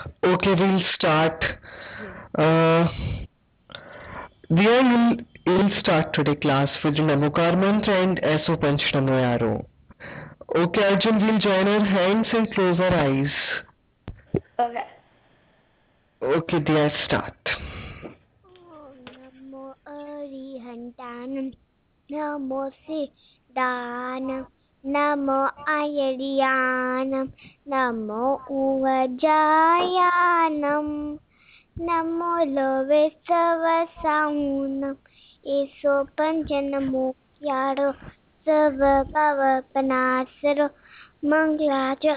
Okay, we'll start. Uh, we'll start today class with Namokar Mantra and SO Panchnamo Arrow. Okay, Arjun, we'll join our hands and close our eyes. Okay. Okay, dear, start. Om Namo Arihantanam, Namo Siddhanam, Namo Ayariyanam, Namo Uvajayanam, Namo Lovesavasaunam, Eso Panchanamo Yaro, Sava Pava Panasaro, Manglaja.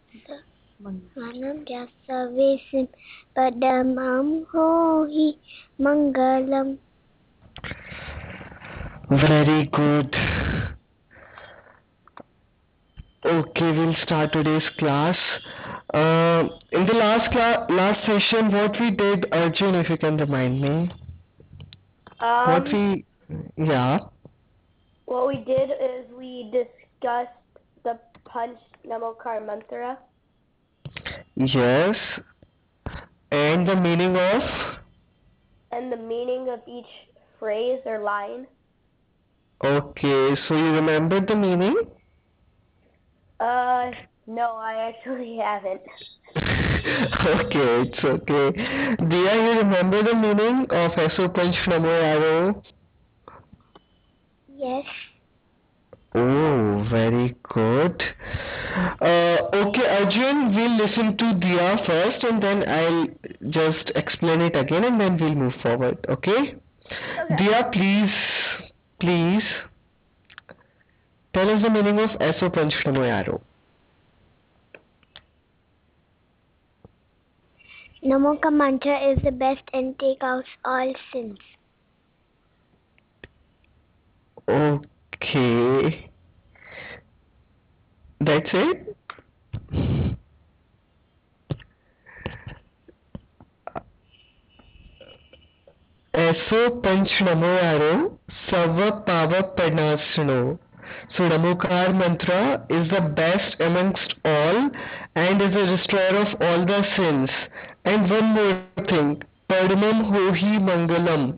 Manam Jasavesim Padamam Hohi Mangalam. Very good. Okay, we'll start today's class. In the last session, what we did, Arjun, if you can remind me. Yeah. What we did is we discussed the Panch Namokar Mantra. Yes. And the meaning of? And the meaning of each phrase or line. Okay, so you remembered the meaning? No, I actually haven't. Okay, it's okay. Diya, you remember the meaning of SO Panchnamo Arrow? Yes. Oh, very good. Okay, Arjun, we'll listen to Diya first and then I'll just explain it again and then we'll move forward, okay? Diya, please tell us the meaning of SO Panchnamo Arrow. Namoka mantra is the best and take out all sins. Okay. That's it? SO Panchnamo Arrow Sava Pava Panasano. So Namokar Mantra is the best amongst all and is a destroyer of all the sins. And one more thing, Padmam Hohi Mangalam.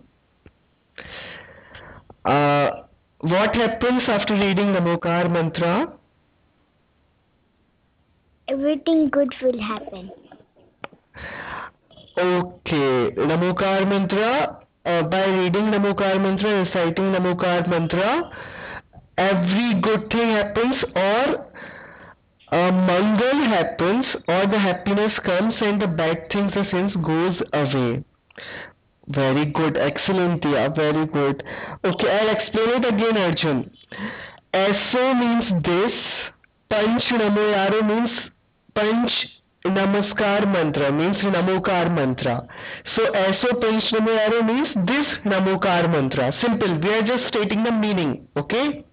What happens after reading Namokar Mantra? Everything good will happen. Okay, Namokar Mantra, by reading Namokar Mantra, reciting Namokar Mantra, every good thing happens or a mangal happens or the happiness comes and the bad things, the sins goes away. Very good, excellent, Diya, very good. Okay, I'll explain it again, Arjun. SO means this, Panch Namoyaro means Panch Namaskar Mantra, means Namokar Mantra. So SO Panch Namoyaro means this Namokar Mantra. Simple, we are just stating the meaning, okay?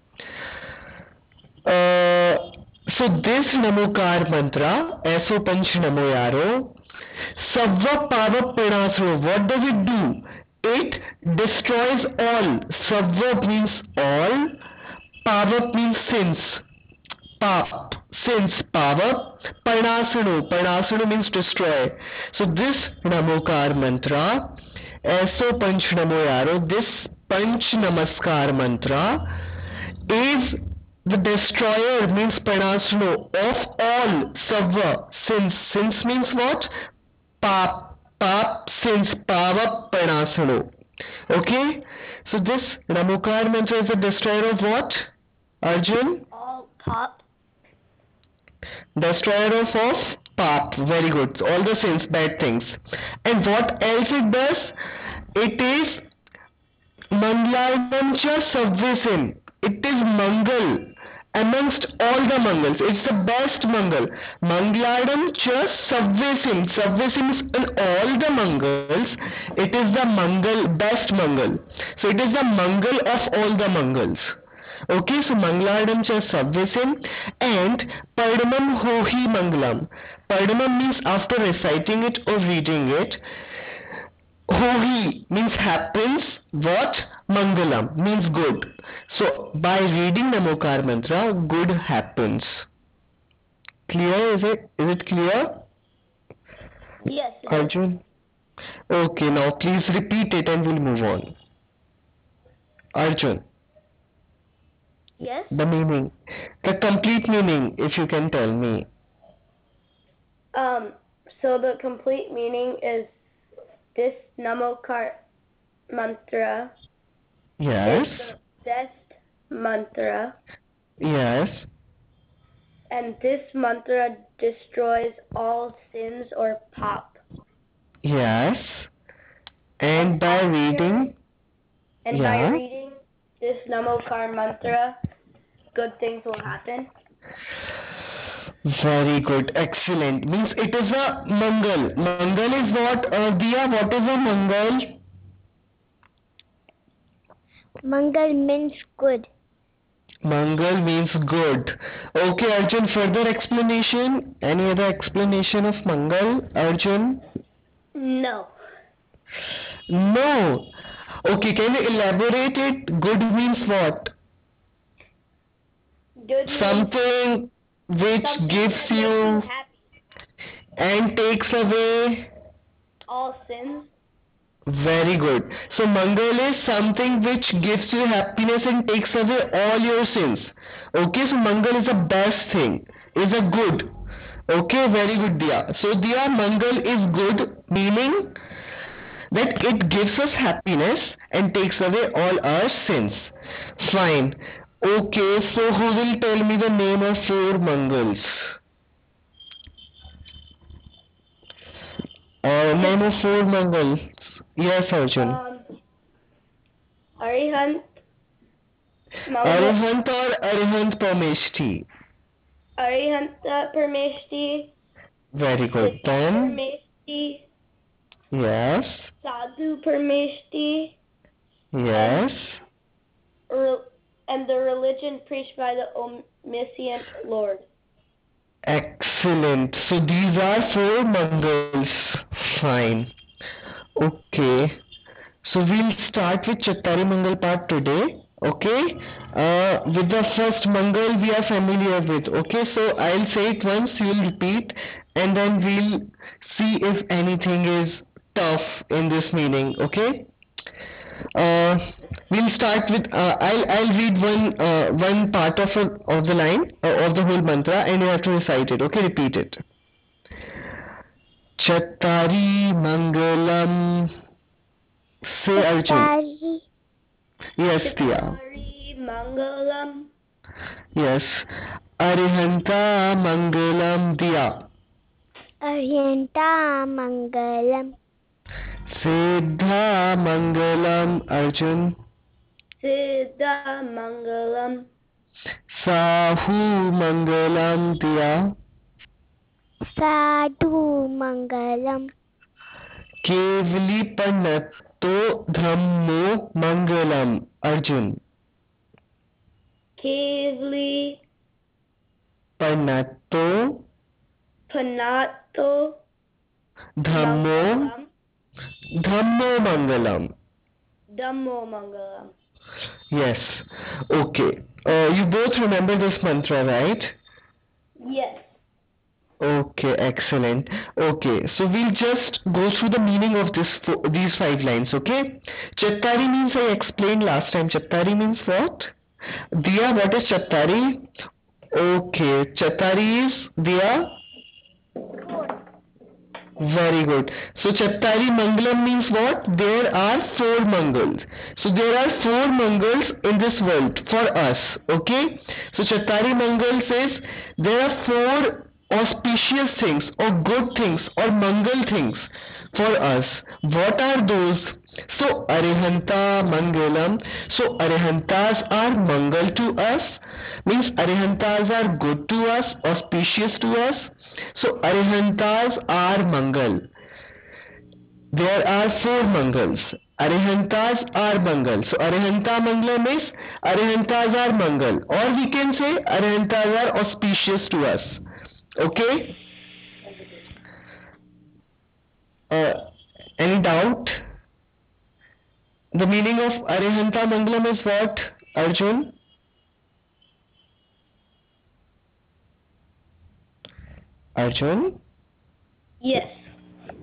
So this Namokar Mantra, SO Panch Namoyaro, Savva Pava Panasro, what does it do? It destroys all. Savva means all, Pava means sins. Sins, Pava, Panasano means destroy. So this Namokar Mantra, SO Panch Namoyaro, this Panch Namaskar Mantra is the destroyer, means Panasano, of all Savva, sins. Sins means what? Pap, sins, Pava, Panasano. Okay? So this Namokar Mantra is the destroyer of what? Arjun? All pop. Destroyer of Pap. Very good. All the sins, bad things. And what else it does? It is Mangladam cha Savvesin. It is Mangal amongst all the Mangals. It's the best Mangal. Mangladam cha Savvesin. Savvesin is in all the Mangals. It is the Mangal, best Mangal. So it is the Mangal of all the Mangals. Okay, so Mangladam cha Savvesin and Padmam Hohi Mangalam. Padmam means after reciting it or reading it. Hohi means happens. What? Mangalam means good. So by reading Namokar Mantra, good happens. Clear? Is it clear? Yes. It is. Arjun? Okay, now please repeat it and we'll move on. Arjun, Yes. the meaning, the complete meaning, if you can tell me. So the complete meaning is this Namokar mantra Yes, is the best mantra, yes, and this mantra destroys all sins or pop. yes. And by reading, And by yeah. reading this Namokar mantra, good things will happen. Very good, excellent. Means it is a Mangal. Mangal is what, Diya, what is a Mangal? Mangal means good. Mangal means good. Okay, Arjun, further explanation? Any other explanation of Mangal, Arjun? No. No. Okay, can you elaborate it? Good means what? Good means Something which something gives that makes you happy. and takes away. All sins. Very good. So Mangal is something which gives you happiness and takes away all your sins. Okay, so Mangal is the best thing, is a good. Okay, very good, Diya. So Diya, Mangal is good, meaning that it gives us happiness and takes away all our sins. Fine. Okay, so who will tell me the name of 4 Mangals? Name of 4 Mangals. Yes, Arjun. Arihant. Arihant or Arihant Parmeshti? Arihanta Parmeshti. Very good. Then, Parmeshti. yes, Sadhu Parmeshti. yes. And the religion preached by the omniscient Lord. Excellent. So these are 4 Mangals. Fine. Okay. So we'll start with Chattari Mangal part today. Okay. With the first Mangal we are familiar with. Okay. So I'll say it once, you'll repeat, and then we'll see if anything is tough in this meaning. Okay. We'll start with I'll read one part of the line of the whole mantra, and you have to recite it. Okay, repeat it. Chattari Mangalam. Say Arjun. Chattari. Yes, Tia. Chattari Mangalam. Yes. Arihanta Mangalam Diya. Arihanta Mangalam. Siddha Mangalam Arjun. Siddha Mangalam. Sahu Mangalam Diya. Sadhu Mangalam. Kevali Panatto Dhammo Mangalam Arjun. Kevali Panatto Panato Dhammo Mangalam. Dhammo Mangalam. Yes. Okay. You both remember this mantra, right? Yes. Okay, excellent. Okay, so we'll just go through the meaning of these 5 lines, okay? Chattari means, I explained last time. Chattari means what? Diya, what is Chattari? Okay, Chattari is, Diya? Very good. So Chattari Mangalam means what? There are 4 Mangals. So there are 4 Mangals in this world for us. Okay? So Chattari Mangal says there are 4 auspicious things or good things or Mangal things for us. What are those? So Arihanta Mangalam. So Arihantas are Mangal to us. Means Arihantas are good to us, auspicious to us. So Arihantas are Mangal. There are 4 Mangals. Arihantas are Mangal. So Arihanta Mangalam is Arihantas are Mangal. Or we can say Arihantas are auspicious to us. Okay? Any doubt? The meaning of Arihanta Mangalam is what, Arjun? Arjun? Yes.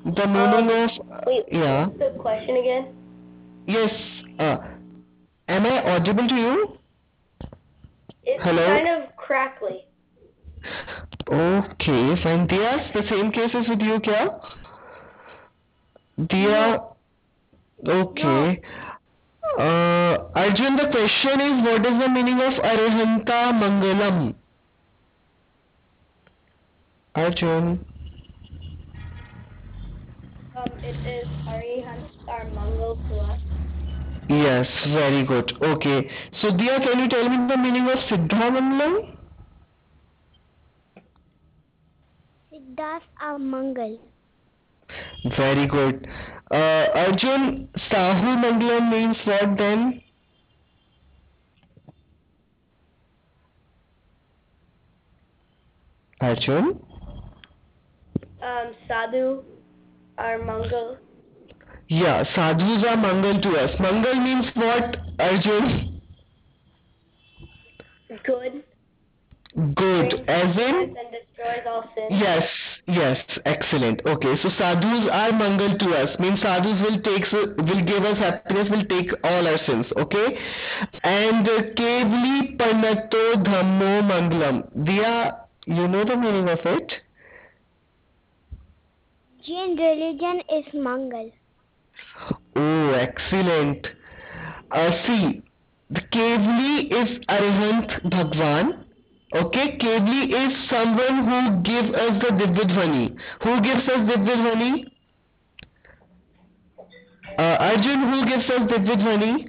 the meaning of Wait, yeah. what's the question again? Yes. Am I audible to you? It's Hello? kind of crackly. Okay, fine. Diya, the same case is with you, kya? Diya. Okay. Arjun, the question is, what is the meaning of Arihanta Mangalam? Arjun. It is Arihants are Mangal to us. Yes, very good. Okay. So, Diya, can you tell me the meaning of Siddha Mangalam? Siddhas are Mangal. Very good. Arjun, Sahu Mangalam means what then? Arjun? Sadhu are Mangal. Yeah, sadhus are Mangal to us. Mangal means what, Arjun? Good. Good. Brings As happiness in? and destroys all sin. Yes, excellent. Okay, so sadhus are Mangal to us. Means sadhus will give us happiness, will take all our sins. Okay? And Kevli Panato Dhammo Mangalam. Diya, you know the meaning of it? Jain religion is Mangal. Oh, excellent. See, the Kevli is Arihant Bhagwan. Okay, Kevli is someone who gives us the Divyadhvani. Who gives us Divyadhvani? Arjun, who gives us Divyadhvani?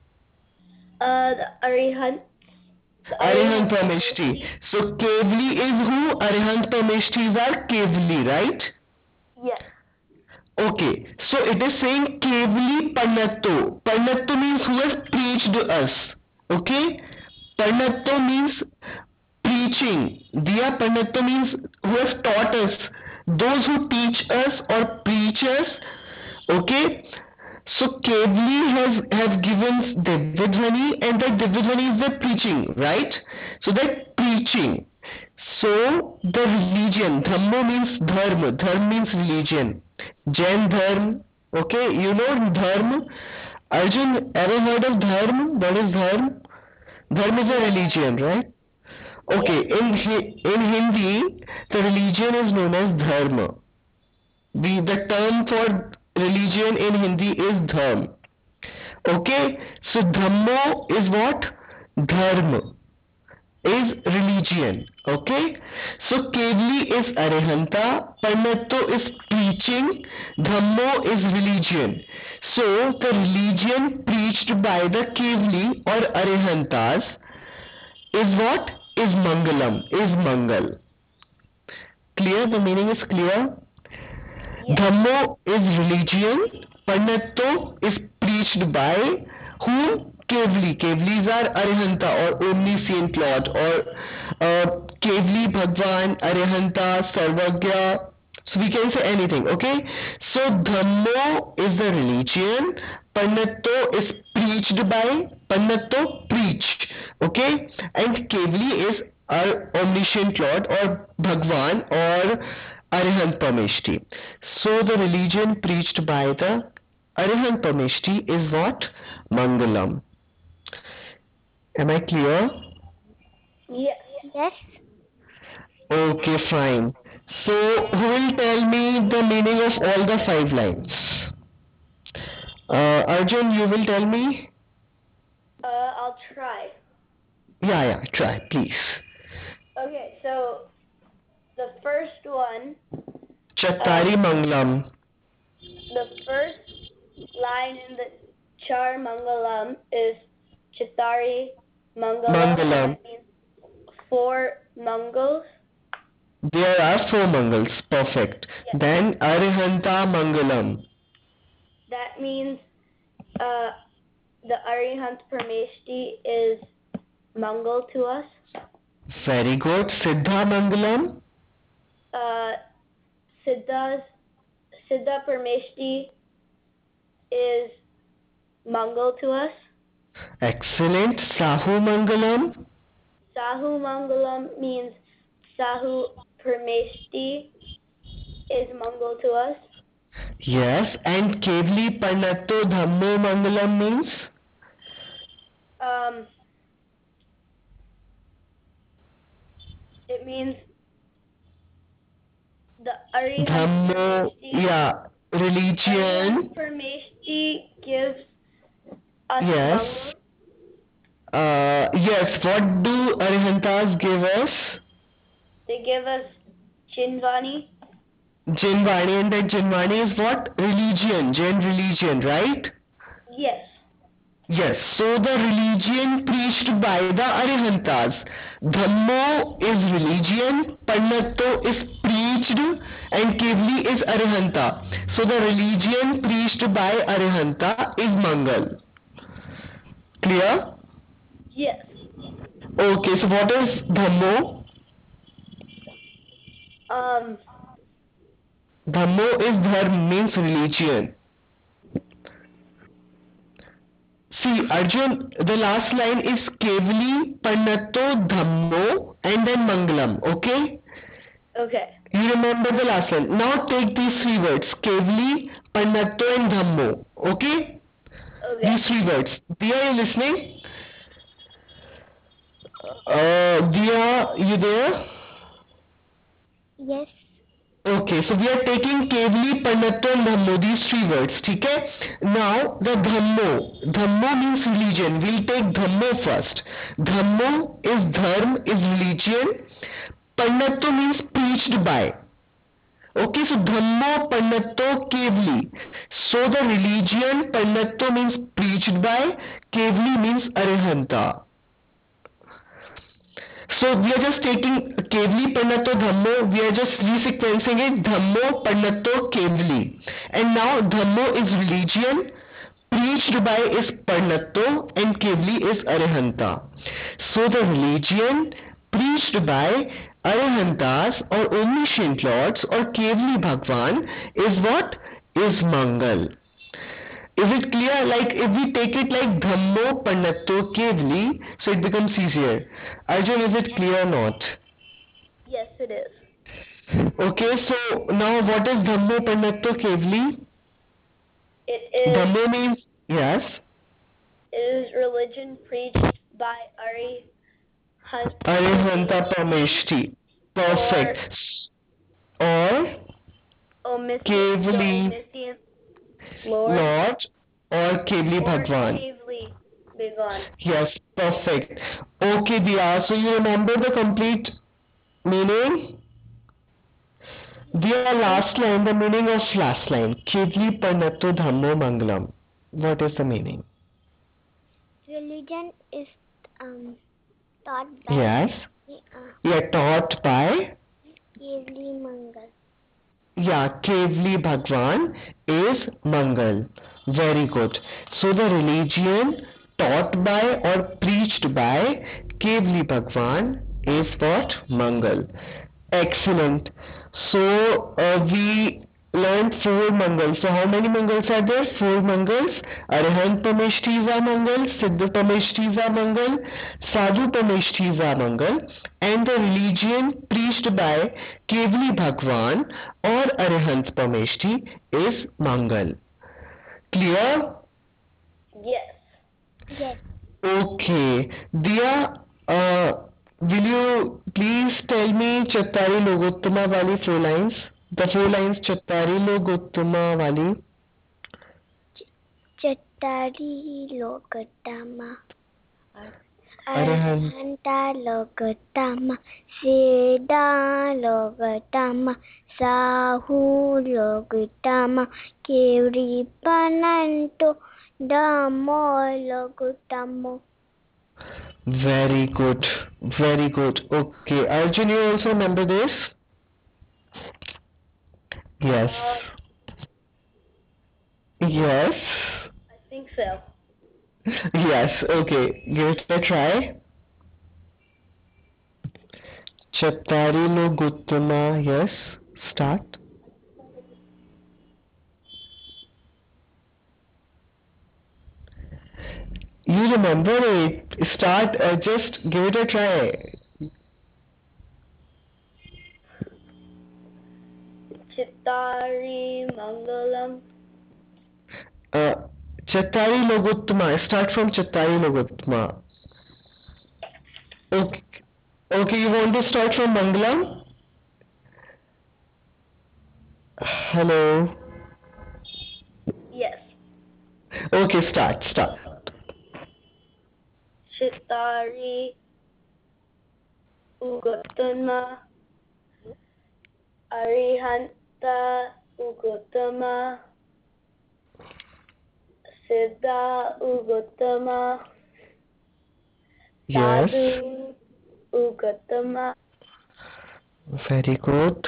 The Arihants. Arihant Prameshti. So Kevli is who? Arihant Prameshtis are Kevli, right? Yes. Okay, so it is saying Kevli Pannatto. Pannatto means who has preached us. Okay? Pannatto means preaching. Diya, Pannatto means who has taught us. Those who teach us or preach us. Okay? So Kevli have given Divyadhvani, and that Divyadhvani is the preaching, right? So that preaching. So the religion, Dhammo means dharma. Dharma means religion. Jain dharma. Okay, you know dharma. Arjun, ever heard of dharma? What is dharma? Dharma is a religion, right? Okay, in Hindi, the religion is known as dharma. The term for religion in Hindi is dharma. Okay, so dhammo is what? Dharma is religion. Okay, so Kevli is Arihanta, Pannatto is preaching, Dhammo is religion. So the religion preached by the Kevli or Arihantas is what? Is Mangalam, is Mangal. Clear? The meaning is clear? Yes. Dhammo is religion, Pannatto is preached by whom? Kevli. Kevlis are Arihanta or omniscient Lord, or Kevli Bhagwan, Arihanta, Sarvagya. So we can say anything, okay? So Dhammo is the religion, Pannatto is preached by, Pannatto preached, okay? And Kevli is our omniscient Lord or Bhagwan or Arihant Prameshti. So the religion preached by the Arihant Prameshti is what? Mangalam. Am I clear? Yes. Yes. Okay, fine. So who will tell me the meaning of all the 5 lines? Arjun, you will tell me? I'll try. Yeah, try, please. Okay, so the first one, Chattari Mangalam. the first line in the Char Mangalam is Chattari Mangalam. Mangalam. That means 4 Mangals. There are 4 Mangals. Perfect. Yes. Then Arihanta Mangalam. That means the Arihant Prameshti is Mangal to us. Very good. Siddha Mangalam. Siddha Prameshti is Mangal to us. Excellent. Sahu Mangalam. Sahu Mangalam means Sahu Prameshti is Mangal to us. Yes, and Kevli Pannatto Dhammo Mangalam means? It means the Arihant Dhammo, yeah, religion. Parameshti gives us Yes. Mangal. Yes, what do Arihantas give us? They give us Chinvani. Jinvani, and that Jinvani is what? Religion, Jain religion, right? Yes. Yes, so the religion preached by the Arihantas. Dhammo is religion, Pannatto is preached, and Kevli is Arihanta. So the religion preached by Arihanta is Mangal. Clear? Yes. Okay, so what is Dhammo? Dhammo is dharma, means religion. See, Arjun, the last line is Kevli, Pannatto, Dhammo, and then Mangalam, okay? Okay. You remember the last line. Now take these three words, Kevli, Pannatto, and Dhammo, okay? Okay. These three words. Diya, are you listening? Diya, you there? Yes. Okay, so we are taking Kevli, Pannatto, and Dhammo, these three words, okay? Now, the Dhammo means religion. We'll take Dhammo first. Dhammo is dharma, is religion. Pannatto means preached by. Okay, so Dhammo, Pannatto, Kevli. So the religion, Pannatto means preached by, Kevli means Arihanta. So we are just taking Kevli, Pannatto, Dhammo, we are just resequencing it, Dhammo, Pannatto, Kevli. And now Dhammo is religion, preached by is Pannatto, and Kevli is Arihanta. So the religion preached by Arihantas or omniscient lords or Kevli Bhagwan is what? Is Mangal. Is it clear? Like if we take it like Dhammo, Pannatto, Kevli, so it becomes easier. Arjun, is it clear or not? Yes, it is. Okay, so now what is Dhammo, Pannatto, Kevli? It is. Dhammo means, yes, It is religion preached by Arihanta Prameshti. Perfect. Or Kevli omniscient Lord. or Kevli Bhagwan. Kevli Bhagwan. Yes, perfect. Okay, Diya, so you remember the complete meaning? Diya, last line, the meaning of last line. Kevli Pannatto Dhammo Mangalam. What is the meaning? Religion is taught by Yes. Yeah, taught by. Kevli Mangal. Yeah, Kevli Bhagwan is Mangal. Very good. So the religion taught by or preached by Kevli Bhagwan is what? Mangal. Excellent. So we learned 4 Mangals. So how many Mangals are there? 4 Mangals. Arihant Pameshtiza Mangal, Siddha Pameshtiza Mangal, Sadhu Pameshtiza Mangal, and the religion preached by Kevli Bhagwan or Arihant Pameshti is Mangal. Clear? Yes. Yes. Okay. Diya, will you please tell me Chattari Logottama wali 4 lines? The 4 lines Chattari Logottama wali. Chattari Logottama. Arihant. Arihanta Logottama. Siddha Logottama. Sahu Logottama. Kevli Pannatto Dhammo Logottama. Very good. Very good. Okay. Arjun, you also remember this? Yes. Yes. I think so. Yes. Okay. Give it a try. Chattari Logottama. Yes. Start. You remember it. Start. Just give it a try. Chittari Mangalam. Chattari Logottama. Start from Chattari Logottama. Okay. Okay, you want to start from Mangalam? Hello. Yes. Okay, start. Chittari Ugottama. Arihanta Ugottama. Siddha Ugottama. Yes. Sadhu Ugottama. Very good.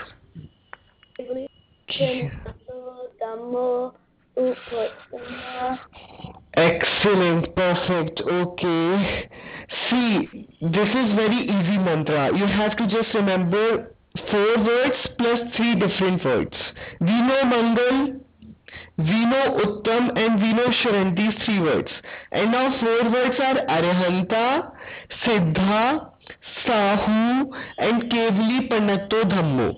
Dhammo Ugottama. Excellent, perfect. Okay. See, this is very easy mantra. You have to just remember 4 words plus 3 different words. We know Mangal, we know Uttam, and we know Sharan, these 3 words. And now 4 words are Arihanta, Siddha, Sahu, and Kevali Panatto Dhammo.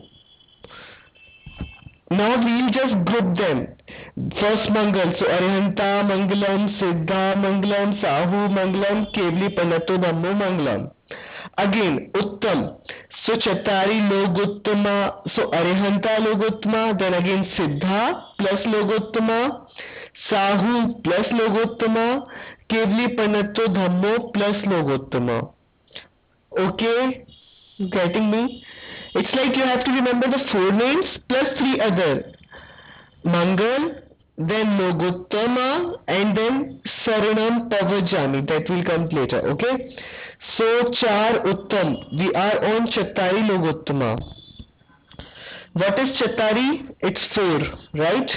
Now we'll just group them. First Mangal, so Arihanta Mangalam, Siddha Mangalam, Sahu Mangalam, Kevali Panatto Dhammo Mangalam. Again, Uttam. So Chattari Logottama, so Arihanta Logottama, then again Siddha plus Logottama, Sahu plus Logottama, Kevali Panatto Dhammo plus Logottama. Okay? Getting me? It's like you have to remember the 4 names plus 3 other. Mangal, then Logottama, and then Saranam Pavajami. That will come later. Okay? So, Char Uttam. We are on Chattari Logottama. What is Chattari? It's 4, right?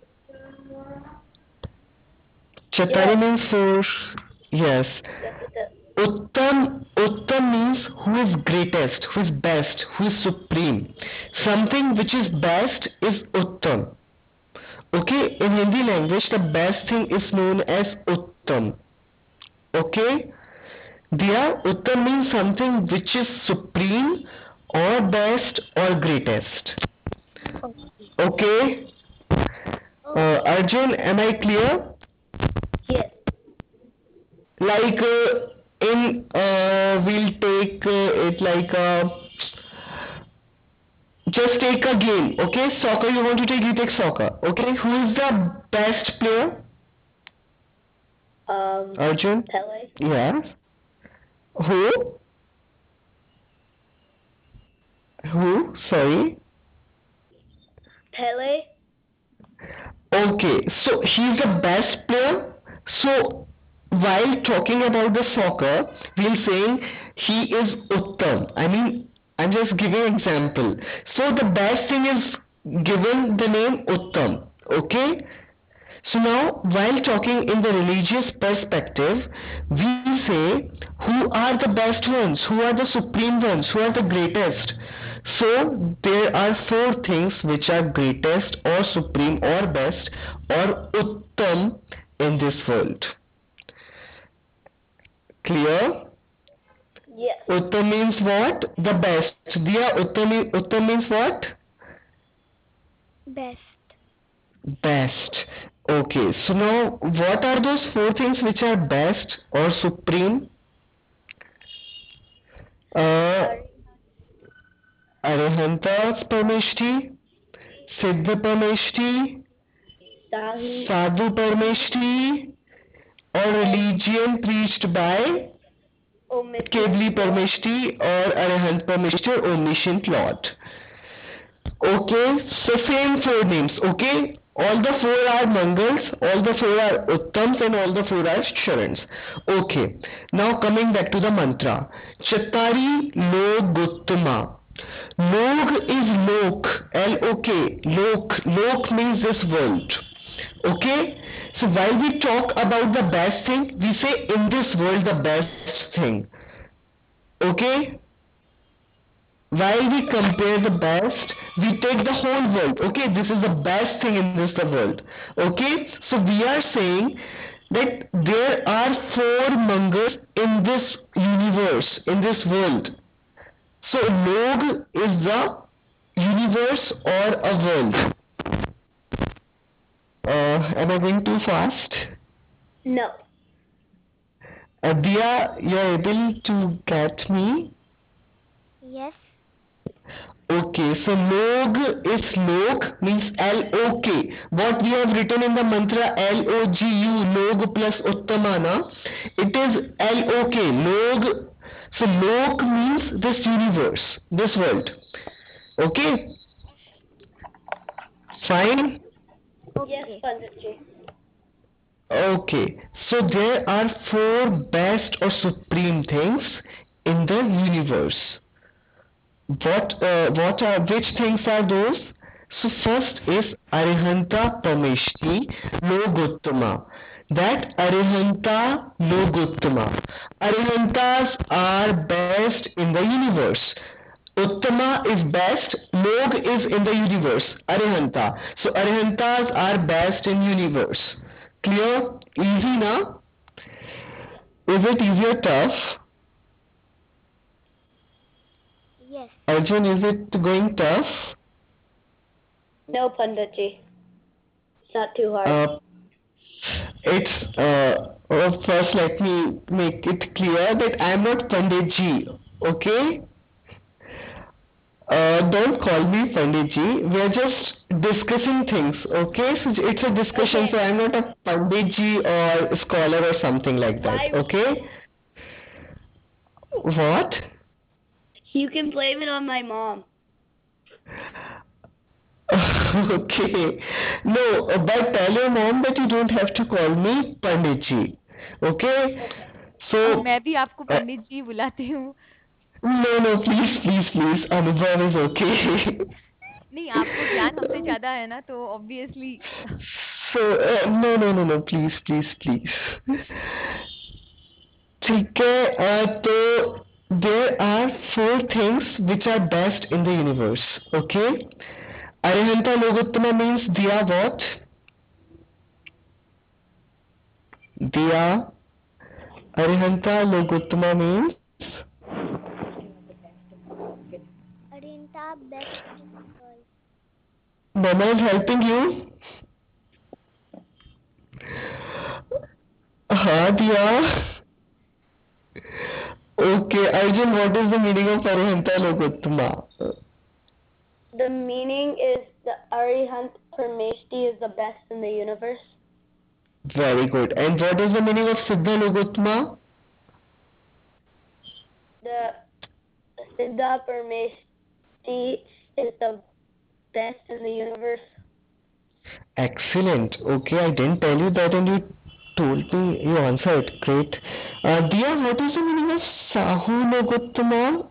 Chattari means 4. Yes. Uttam means who is greatest, who is best, who is supreme. Something which is best is Uttam. Okay, in Hindi language, the best thing is known as Uttam. Okay? There, Uttam means something which is supreme or best or greatest. Okay? Arjun, am I clear? Yes. Like we'll take it like just take a game. Okay, soccer. You want to take? You take soccer. Okay, who is the best player? Arjun. Pele. Yes. Who? Sorry. Pele. Okay, so he's the best player. So while talking about the soccer, we're saying he is Uttam. I mean, I'm just giving an example. So the best thing is given the name Uttam. Okay? So now, while talking in the religious perspective, we say who are the best ones, who are the supreme ones, who are the greatest. So there are 4 things which are greatest or supreme or best or Uttam in this world. Clear? Yes. Uttam means what? The best. Diya, Uttam means what? Best. Best. Okay, so now what are those 4 things which are best or supreme? Arihanta Parmeshti, Siddha Parmeshti, Sadhu Parmeshti, or religion preached by Kevali Parmeshti or Arihant Parmeshti or Omniscient Lord. Okay, so same 4 names. Okay, all the 4 are Mangals, all the 4 are Uttams, and all the 4 are Sharans. Okay, now coming back to the mantra. Chattari Logottama. Log is Lok, L-O-K, Lok means this world. Okay, so while we talk about the best thing, we say in this world the best thing. Okay, while we compare the best, we take the whole world. Okay, this is the best thing in this world. Okay, so we are saying that there are 4 Mangas in this universe, in this world. So Log is the universe or a world? Am I going too fast? No. Dia, you're able to get me? Yes. Okay, so log is log means L-O-K. What we have written in the mantra L-O-G-U, log plus uttamana, it is L-O-K, log. So log means this universe, this world. Okay? Fine? Yes, Panditji. Okay, so there are four best or supreme things in the universe. Which things are those? So first is Arihanta Prameshti Logottama. That Arihanta Logottama. Arihantas are best in the universe. Uttama is best, Log is in the universe, Arihanta. So Arihantas are best in universe. Clear? Easy now? Is it easy or tough? Yes. Arjun, is it going tough? No, Panditji. It's not too hard. First let me make it clear that I am not Panditji, okay? Don't call me Panditji. We are just discussing things, okay? So it's a discussion, Okay. so I am not a Panditji or a scholar or something like that, okay? What? You can blame it on my mom. Okay. No, but tell your mom that you don't have to call me Panditji. Okay? So मैं भी आपको पंडित जी बुलाती हूँ. no, please. Anubhav is okay. नहीं, आपको ज्ञान हमसे ज्यादा है ना, तो ऑब्वियसली. So no, please. ठीक है, तो there are four things which are best in the universe. Okay? Arihanta Logottama means Diya what? Diya. Arihanta Logottama means? Arinta best in the world. Mama is helping you? Diya. Okay, Arjun, what is the meaning of Arihanta Logottama? The meaning is the Arihant Parmeshti is the best in the universe. Very good. And what is the meaning of Siddha Logottama? The Siddha Parmeshti is the best in the universe. Excellent. Okay, I didn't tell you that and you told me, you answered. Great. Diya, what is the meaning of Sahu Logottama?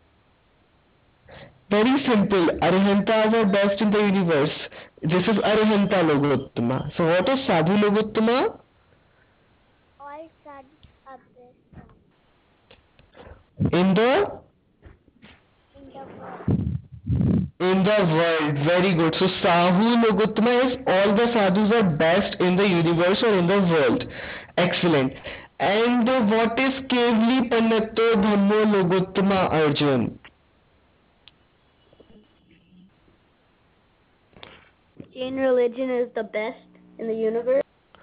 Very simple. Arihantas are best in the universe. This is Arihanta Logottama. So what is Sadhu Logottama? All sadhus are best In the in the world. Very good. So Sahu Logottama is all the sadhus are best in the universe or in the world. Excellent. And what is Kevli Pannato Dhammo Logottama, Arjun? Jain religion is the best in the universe.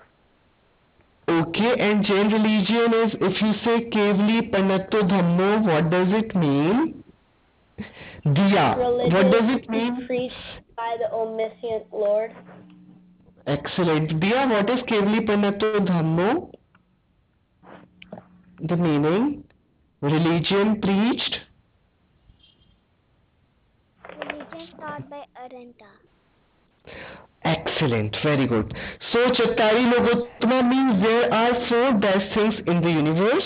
Okay, and Jain religion is, if you say Kevli Pannato Dhammo, what does it mean? Diya, Religion what does it mean? preached by the omniscient Lord. Excellent. Diya, what is Kevli Pannato Dhammo? The meaning? Religion preached? Religion taught by Arinta. Excellent, very good. So Chattari Logottama means there are four best things in the universe.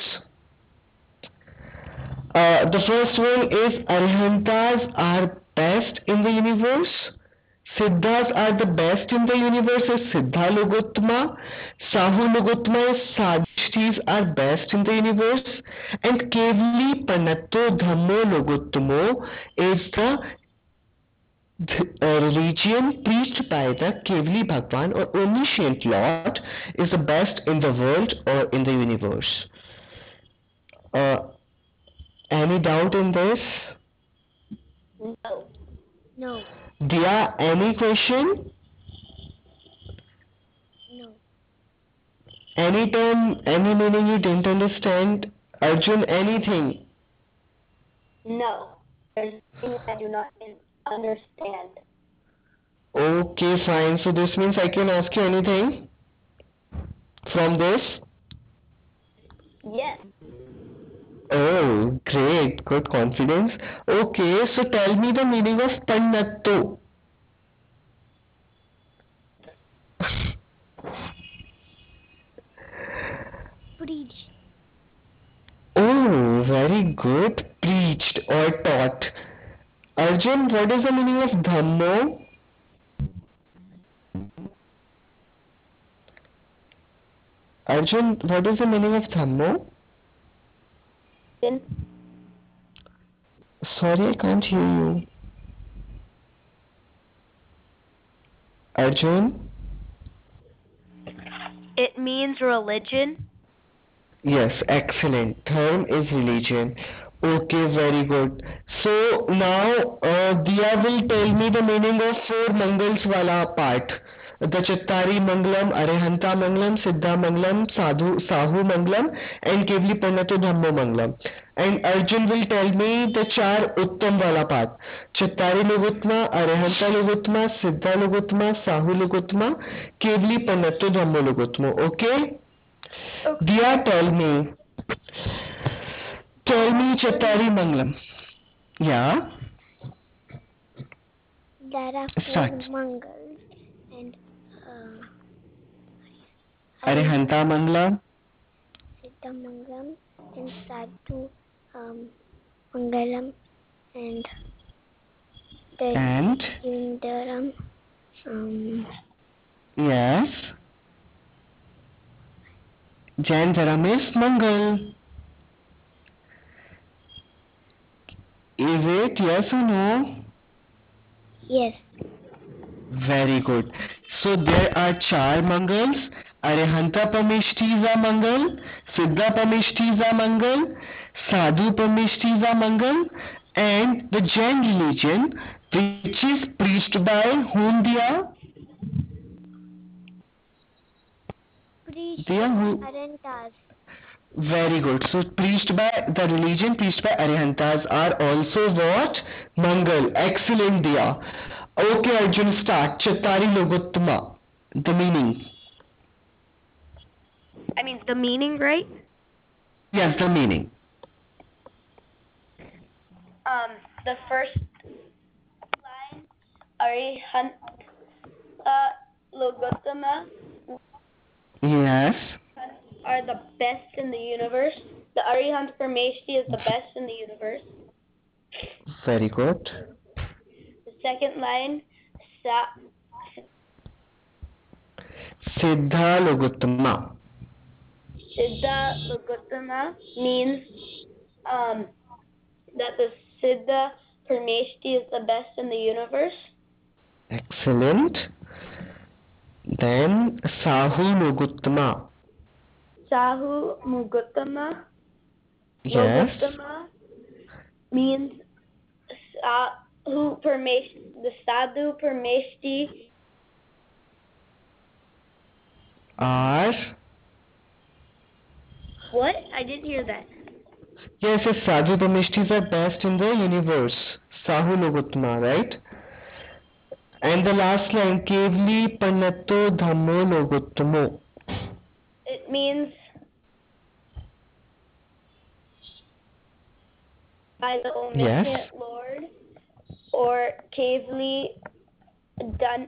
The first one is Arihantas are best in the universe. Siddhas are the best in the universe is Siddha Logottama. Sahu Logottama is Sadhishtis are best in the universe. And Kevli Pannato Dhammo Logottamo is the religion preached by the Kevli Bhagwan or omniscient Lord is the best in the world or in the universe. Any doubt in this? No. No. Dia, any question? No. Any term, any meaning you didn't understand? Arjun, anything? No. There's things I do not understand. Okay, fine. So this means I can ask you anything from this? Yes. Oh, great. Good confidence. Okay, so tell me the meaning of Pannattu. Preach. Oh, very good. Preached or taught. Arjun, what is the meaning of Dhammo? Arjun, what is the meaning of Dhammo? Then Sorry, I can't hear you. Arjun? it means religion. Yes, excellent. Dharm is religion. Okay, very good. So now Dia will tell me the meaning of four Mangals wala part. The Chattari Mangalam, Arihanta Mangalam, Siddha Mangalam, Sahu Mangalam, and Kevli Pannattu Dhammo Mangalam. And Arjun will tell me the char Uttam wala part. Chattari Lugutma, Arihanta Lugutma, Siddha Lugutma, Sahu Lugutma, Kevli Pannattu Dhammo Lugutma. Okay? Dia, tell me Chattari Mangalam. Yeah? There are Start. 4 Mangals and Arihanta Mangalam. Siddha Mangalam and Sadhu Mangalam and And? Sundaram. Yes. Jain Dharam is Mangal. Is it yes or no? Yes. Very good. So there are char Mangals. Arihanta Pamishtiza Mangal, Siddha Pamishtiza Mangal, Sadhu Pamishtiza Mangal, and the Jain religion, which is preached by whom, Dia? Preached Dia, who? Arantas. Very good. So preached by the religion preached by Arihantas are also what? Mangal. Excellent, Dia. Okay, Arjun, start. Chattari Loguttama. The meaning. I mean the meaning, right? Yes, the meaning. The first line, Arihanta Loguttama Yes. are the best in the universe. The Arihant Parmeshti is the best in the universe. Very good. The second line, Siddha Loguttama. Siddha Loguttama means that the Siddha Parmeshti is the best in the universe. Excellent. Then Sahu Loguttama. Sahu Muguttama. Yes. Loguttama means the Sadhu Parmeshti Are? What? I didn't hear that. Yes, yes, Sadhu Pamishtis are best in the universe. Sahu Loguttama, right? And the last line, Kevli Pannattu Dhammo Loguttamo. It means by the omniscient Yes. Lord, or Kavli Dhan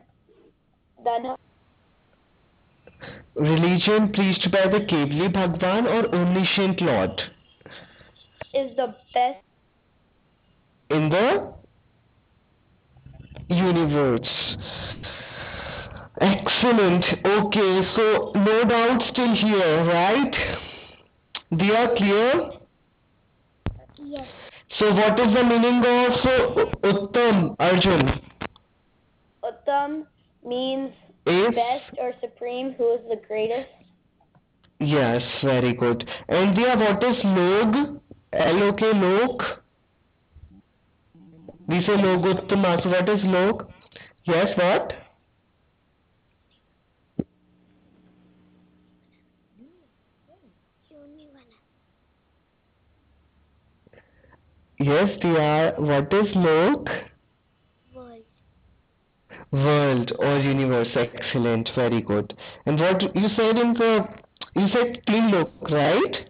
Religion preached by the Kevli Bhagwan or Omniscient Lord is the best. in the universe. Excellent. Okay, so no doubt still here, right? They are clear? Yes. So what is the meaning of Uttam, Arjun? Uttam means Is? best or supreme, who is the greatest. Yes, very good. And Dia, what is Log? L-O-K, Lok? We say Lokuttama. So what is Lok? Yes, what? Yes, dear. What is Lok? World. World or universe. Excellent. Very good. And what you said you said Lok, right?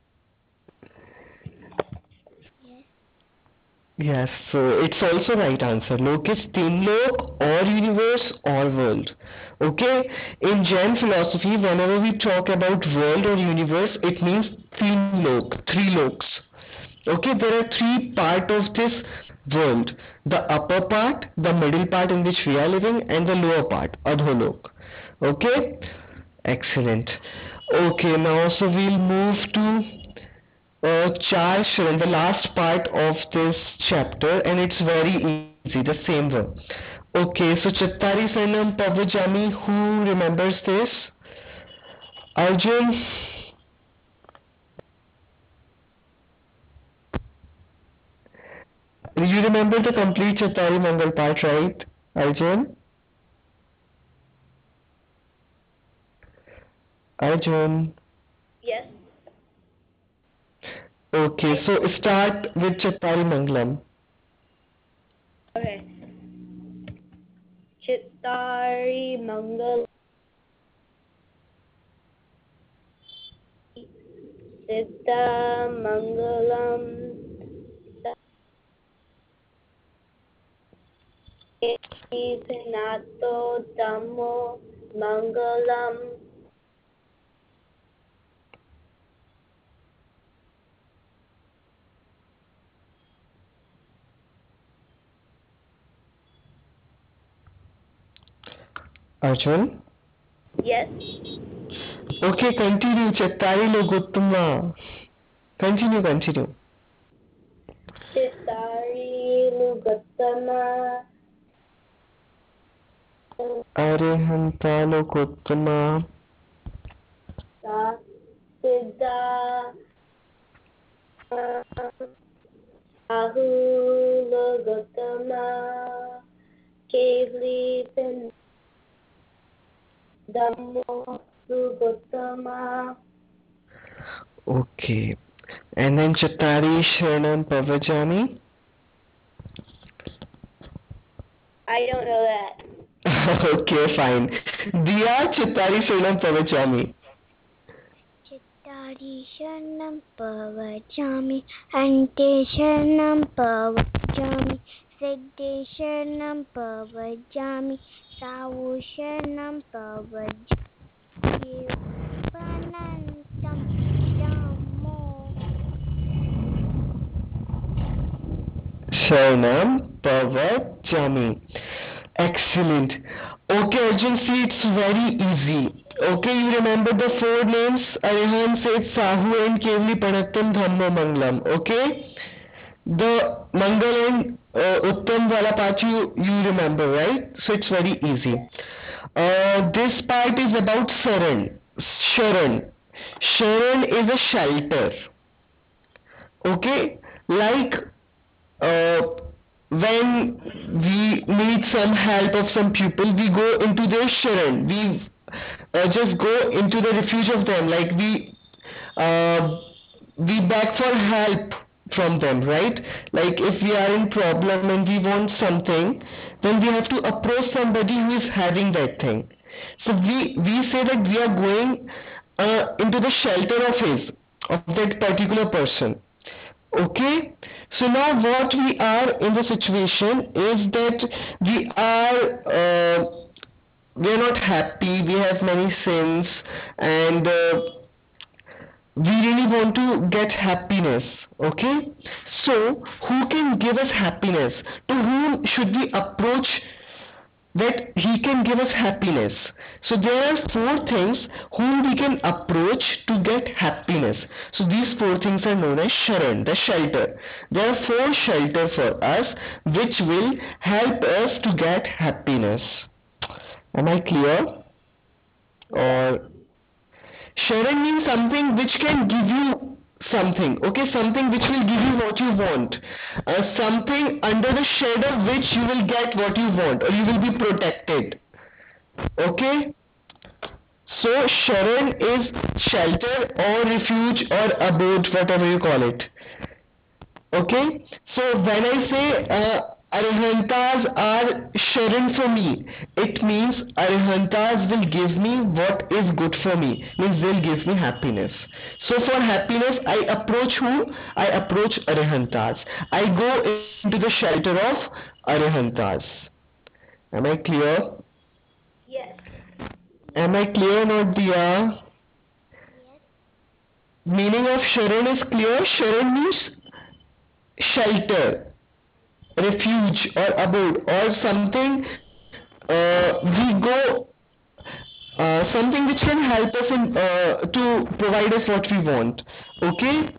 Yes. Yes, so it's also right answer. Lok is Lok or universe or world. Okay? In Jain philosophy, whenever we talk about world or universe, it means Lok, three loks. Okay, there are three parts of this world. The upper part, the middle part in which we are living, and the lower part, Adholok. Okay? Excellent. Okay, now so we'll move to Char Sharan, the last part of this chapter, and it's very easy, the same one. Okay, so Chattari Sarnam Pavajami, who remembers this? Arjun? You remember the complete Chattari Mangal part, right, Arjun? Arjun? Yes. Okay, so start with Chattari Mangalam. Okay. Chittari Mangal Siddha Mangalam Nato Dhammo Mangalam Arjun? Yes. Okay, continue. Chattari Lokuttama. Continue. Chittari Lugattama Arihanta Lokuttama. Siddha Ahula Gautama Kevli Dhammo Gautama. Okay. And then Chattari Sharanam Pavajami. I don't know that. Okay, fine. Diya Chattari Sharanam Pavajami. Chittari Sharanam Pavajami, Ante Sharanam Pavajami, Siddhe Sharanam Pavajami, Sahu Sharanam Pavajami, Panantam Dhammo. Sharanam Pavajami. Excellent. Okay, Arjun, see, it's very easy. Okay, you remember the four names? Arihant said Sahu and Kevli Panattam Dhammo Mangalam. Okay? The Mangal and Uttam wala part you remember, right? So it's very easy. This part is about Sharan. Sharan is a shelter. Okay? Like when we need some help of some people, we go into their Sharan. We just go into the refuge of them. Like we beg for help from them, right? Like if we are in problem and we want something, then we have to approach somebody who is having that thing. So we say that we are going into the shelter of that particular person. Okay, so now what we are in the situation is that we are not happy, we have many sins, and we really want to get happiness. Okay, so who can give us happiness? To whom should we approach that he can give us happiness? So there are four things whom we can approach to get happiness. So these four things are known as Sharan, the shelter. There are four shelters for us which will help us to get happiness. Am I clear? Or Sharan means something which can give you something, okay, something which will give you what you want, something under the shade of which you will get what you want, or you will be protected, okay. So Sharan is shelter or refuge or abode, whatever you call it, okay. So when I say Arhantas are Sharan for me, it means Arhantas will give me what is good for me, means they'll give me happiness. So for happiness, I approach who? I approach Arhantas. I go into the shelter of Arhantas. Am I clear? Yes. Am I clear or not, Diya? Meaning of Sharan is clear. Sharan means shelter, refuge or abode, or something we go, something which can help us in to provide us what we want, okay.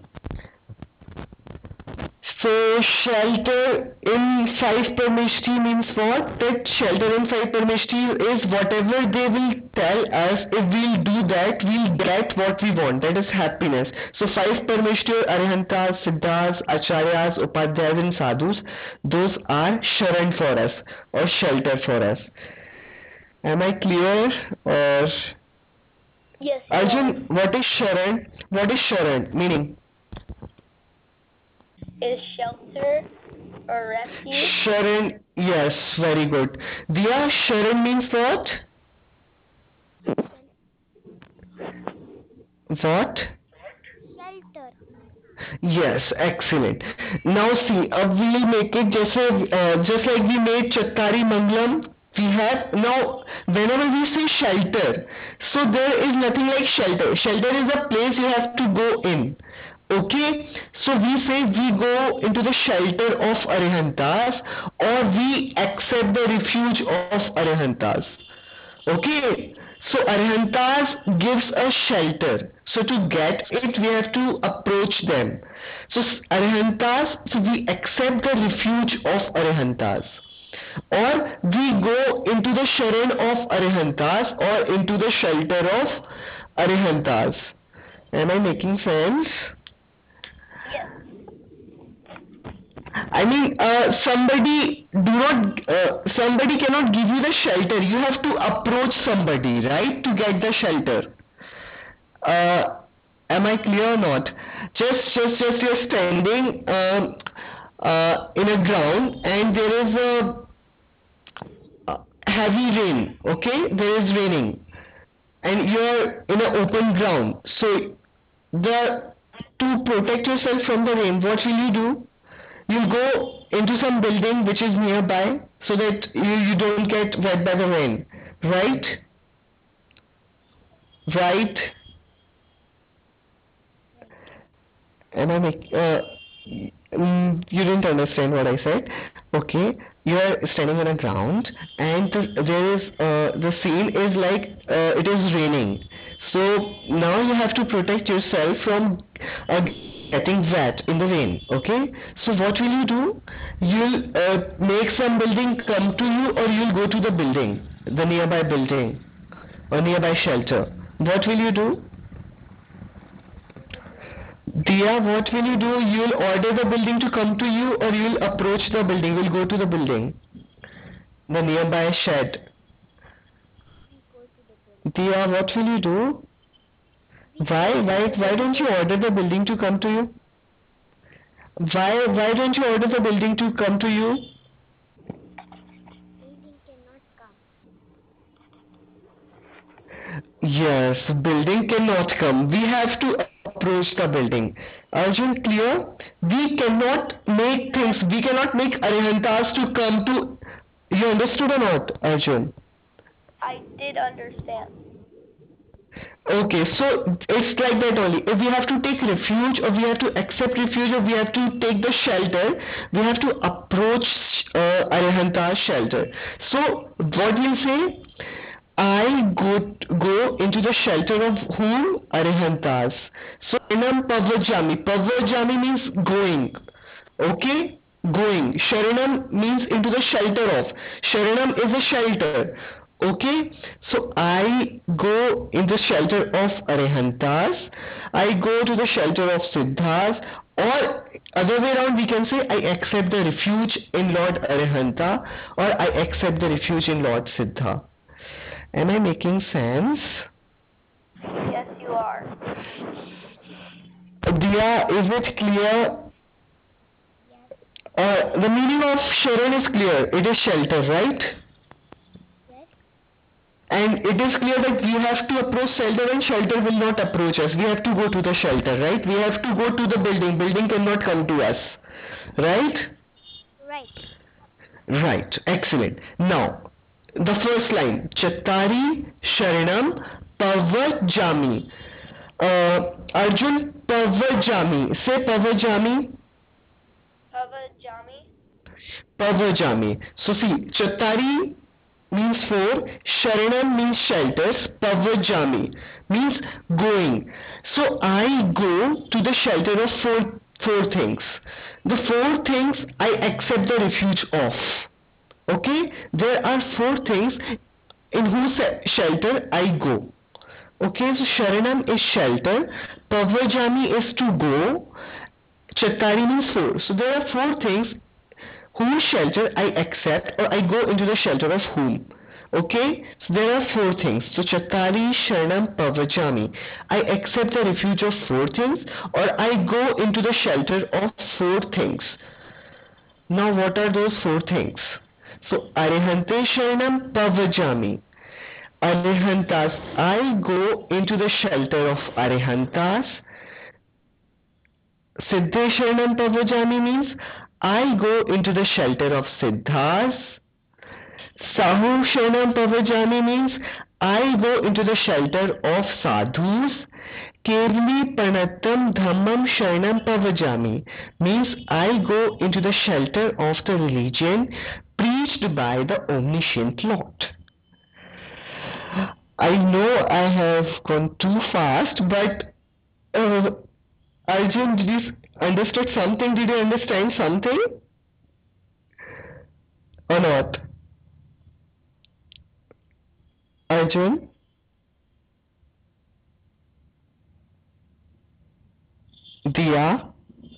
So shelter in 5 Parmeshti means what? That shelter in 5 Parmeshti is whatever they will tell us, if we'll do that, we'll get what we want, that is happiness. So 5 Parmeshti, Arhantas, Siddhas, Acharyas, Upadhyayas and Sadhus, those are Sharan for us, or shelter for us. Am I clear? Or Yes. Arjun, what is Sharan? What is Sharan meaning? Is shelter or refuge? Sharan, yes, very good. Diya, Sharan means what? What? Shelter. Yes, excellent. Now see, we'll make it just like we made Chattari Mangalam. We have now, whenever we say shelter, so there is nothing like shelter. Shelter is a place you have to go in. Okay, so we say we go into the shelter of Arhantas, or we accept the refuge of Arhantas. Okay, so Arhantas gives us shelter. So to get it, we have to approach them. So Arhantas, so we accept the refuge of Arhantas, or we go into the Sharan of Arhantas, or into the shelter of Arhantas. Am I making sense? Yes. I mean, somebody cannot give you the shelter. You have to approach somebody, right, to get the shelter. Am I clear or not? Just you're standing in a ground, and there is a heavy rain. Okay, there is raining, and you're in an open ground. So to protect yourself from the rain, what will you do? You'll go into some building which is nearby, so that you don't get wet by the rain, right? Right? And you didn't understand what I said. Okay, you are standing on a ground, and the scene is like it is raining. So now you have to protect yourself from getting wet in the rain. Okay, so what will you do? You'll make some building come to you, or you'll go to the building, the nearby building or nearby shelter. What will you do? Diya, what will you do? You'll order the building to come to you, or you'll approach the building, you'll go to the building, the nearby shed. Diya, what will you do? Why don't you order the building to come to you? Why don't you order the building to come to you? Building cannot come. Yes, building cannot come. We have to approach the building. Arjun, clear? We cannot make things, we cannot make Arhantas to come to... You understood or not, Arjun? I did understand. Okay, so it's like that only. If we have to take refuge, or we have to accept refuge, or we have to take the shelter, we have to approach Arhanta's shelter. So what do you say? I go into the shelter of whom? Arhantas. So Sharanam Pavajami. Pavajami means going. Okay? Going. Sharanam means into the shelter of. Sharanam is a shelter. Okay, so I go in the shelter of Arihantas, I go to the shelter of Siddhas, or other way around we can say I accept the refuge in Lord Arihanta, or I accept the refuge in Lord Siddha. Am I making sense? Yes, you are. Diya, is it clear? The meaning of Sharan is clear. It is shelter, right? Yes. And it is clear that we have to approach shelter and shelter will not approach us. We have to go to the shelter, right? We have to go to the building. Building cannot come to us. Right? Right. Right. Excellent. Now, the first line. Chattari Sharanam Pavajami. Arjun, Pavajami. Say Pavajami. Pavajami. Pavajami. So see, Chattari means four, Sharanam means shelters, Pavajami means going. So I go to the shelter of four things. The four things I accept the refuge of. Okay? There are four things in whose shelter I go. Okay, so Sharanam is shelter, Pavajami is to go, Chattari means four. So there are four things whose shelter I accept or I go into the shelter of whom. Okay, so there are four things. So Chattari Sharanam Pavajami. I accept the refuge of four things or I go into the shelter of four things. Now what are those four things? So Arihante Sharanam Pavajami. Arihantas. I go into the shelter of Arihantas. Siddhe Sharanam Pavajami means I go into the shelter of Siddhas. Sahu Sharanam Pavajami means I go into the shelter of Sadhus. Kevali Pranattam Dhammam Sharanam Pavajami means I go into the shelter of the religion preached by the omniscient Lord. I know I have gone too fast, but Arjun, did you understood something? Did you understand something? Or not? Arjun? Diya?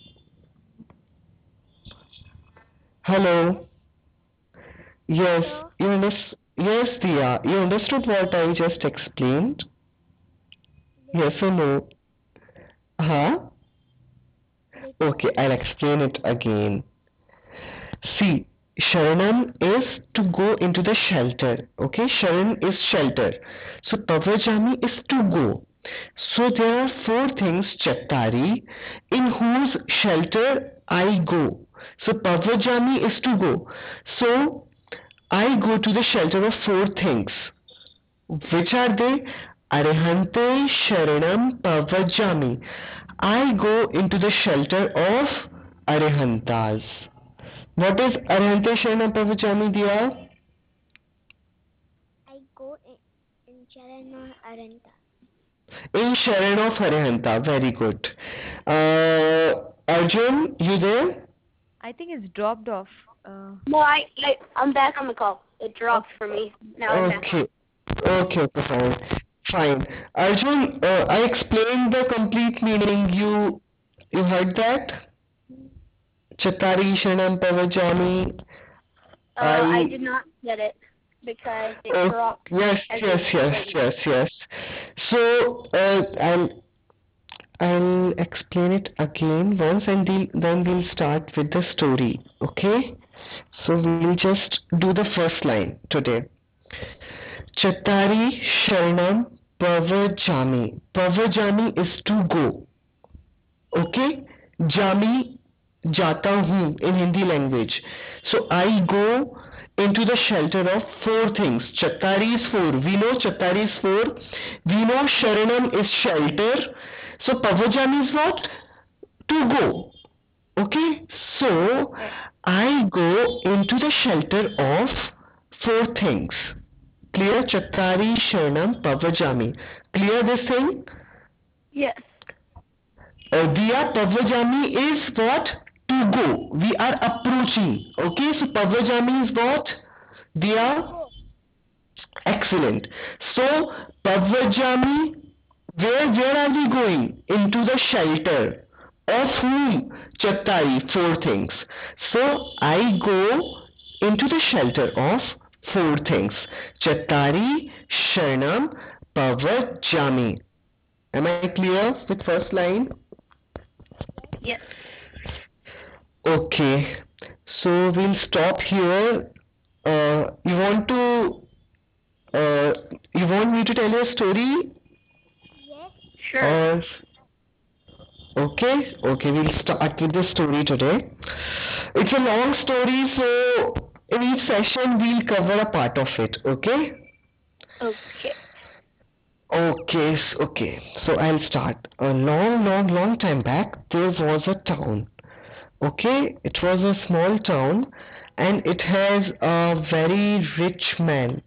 Hello? Yes, Hello? Yes, Diya, you understood what I just explained? Yes or no? Huh? Okay, I'll explain it again. See, Sharanam is to go into the shelter. Okay, Sharan is shelter. So Pavajami is to go. So there are four things, Chattari, in whose shelter I go. So Pavajami is to go. So I go to the shelter of four things. Which are they? Arihante Sharanam Pavajami. I go into the shelter of Arihantas. What is Arihante Sharanam Pavajami, Diya? I go in Charan or Aranta. In Sharan of Arihanta. Very good. Arjun, you there? I think it's dropped off. No, I'm back on the call. It dropped for me. Now I'm back. Okay, fine. Arjun, I explained the complete meaning. You heard that? Chattari Sharanam Pavajami. I did not get it because it dropped. Yes. So I'll explain it again once, and then we'll start with the story. Okay? So we'll just do the first line today. Chattari Sharanam Pavajami. Pavajami is to go. Okay? Jami, jata hu in Hindi language. So I go into the shelter of four things. Chattari is four. We know Chattari is four. We know Sharanam is shelter. So Pavajami is what? To go. Okay? So I go into the shelter of four things. Clear? Chattari Sharanam Pavajami. Clear this thing? Yes. Diya, Pavajami is what? To go. We are approaching. Okay, so Pavajami is what? Diya? Excellent. So, Pavajami, where are we going? Into the shelter. Of whom? Chattari, four things. So, I go into the shelter of four things. Chattari, Sharanam, Pavajami. Am I clear with first line? Yes. Okay. So, we'll stop here. You want me to tell you a story? Yes. Sure. Okay, we'll start with the story today. It's a long story, so in each session we'll cover a part of it, okay? Okay. Okay. So I'll start. A long time back, there was a town. Okay, it was a small town, and it has a very rich man.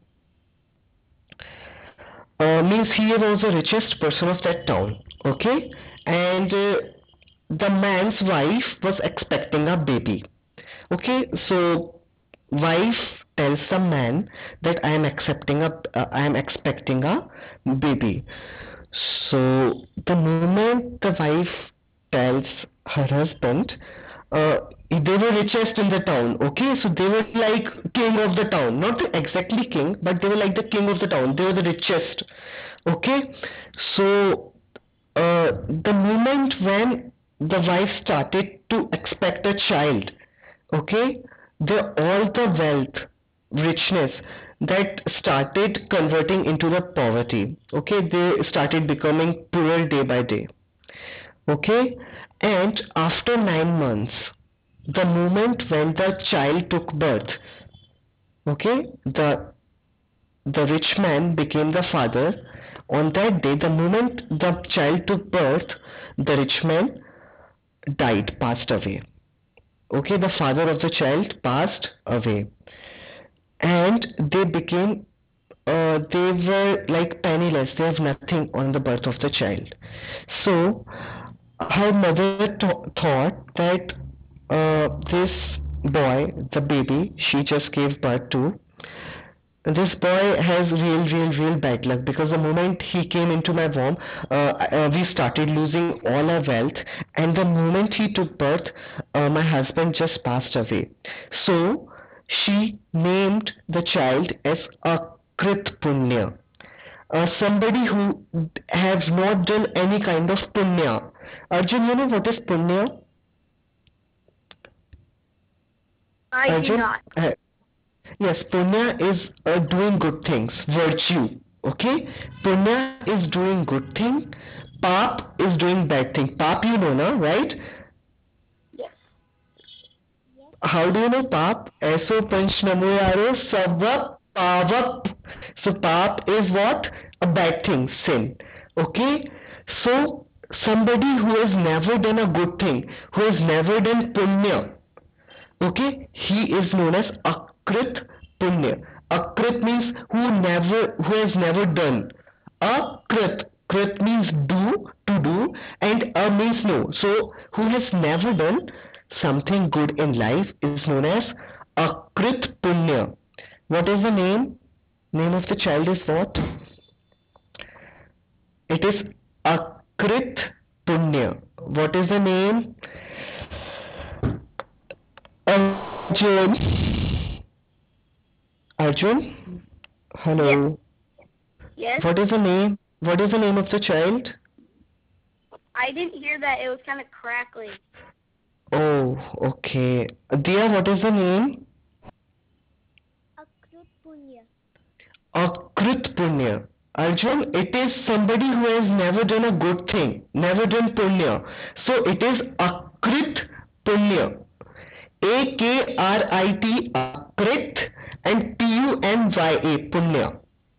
Means he was the richest person of that town. Okay, and the man's wife was expecting a baby. Okay, so wife tells the man that I am expecting a baby. So the moment the wife tells her husband, they were richest in the town. Okay, so they were like king of the town, not exactly king, but they were like the king of the town. They were the richest. Okay, so the moment when the wife started to expect a child, okay, all the wealth, richness that started converting into the poverty. Okay, they started becoming poorer day by day. Okay, and after 9 months, the moment when the child took birth, okay, the rich man became the father. On that day, the moment the child took birth, the rich man died, passed away. Okay, the father of the child passed away, and they were like penniless. They have nothing on the birth of the child. So her mother thought that this boy, the baby she just gave birth to, this boy has real bad luck, because the moment he came into my womb, we started losing all our wealth, and the moment he took birth, my husband just passed away. So she named the child as Akrit Punya, somebody who has not done any kind of punya. Arjun, you know what is punya? I do not. Yes, punya is doing good things, virtue. Okay, punya is doing good thing. Pap is doing bad thing. Pap, you know, na, right? Yes. How do you know pap? Eso panchnamoyaro savap pavap. So pap is what? A bad thing, sin. Okay, so somebody who has never done a good thing, who has never done punya, okay, he is known as Akrit Punya. Akrit means who has never done. Akrit, Krit means to do, and A means no. So who has never done something good in life is known as Akrit Punya. What is the name? Name of the child is what? It is Akrit Punya. What is the name? Arjun? Hello. Yes. What is the name? What is the name of the child? I didn't hear that. It was kind of crackly. Oh, okay. Dia, what is the name? Akrit Punya. Akrit Punya. Arjun, it is somebody who has never done a good thing, never done punya. So it is Akrit Punya. Akrit, Akrit, and Punya, Punya.